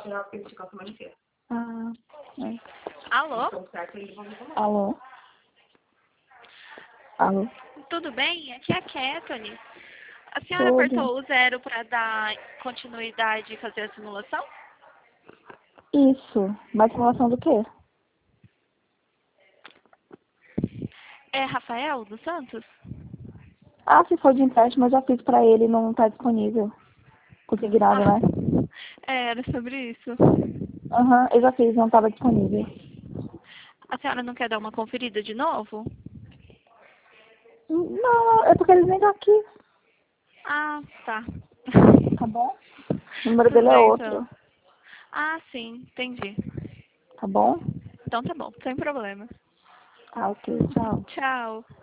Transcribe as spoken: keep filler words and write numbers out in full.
Ah, é. Alô? Alô? Alô? Tudo bem? Aqui é a Kathleen. A senhora Tudo. apertou o zero para dar continuidade e fazer a simulação? Isso. Mas simulação do quê? É Rafael dos Santos? Ah, se for de empréstimo, eu já fiz pra ele, não tá disponível. Consignado, né? Ah, é, era sobre isso. Aham, eu já fiz, não tava disponível. A senhora não quer dar uma conferida de novo? Não, é porque ele nem tá aqui, Ah, tá. tá bom? O número Tudo dele é bem, outro, então. Ah, sim, entendi. tá bom? Então tá bom, sem problema. Ah, ok, tchau. Tchau.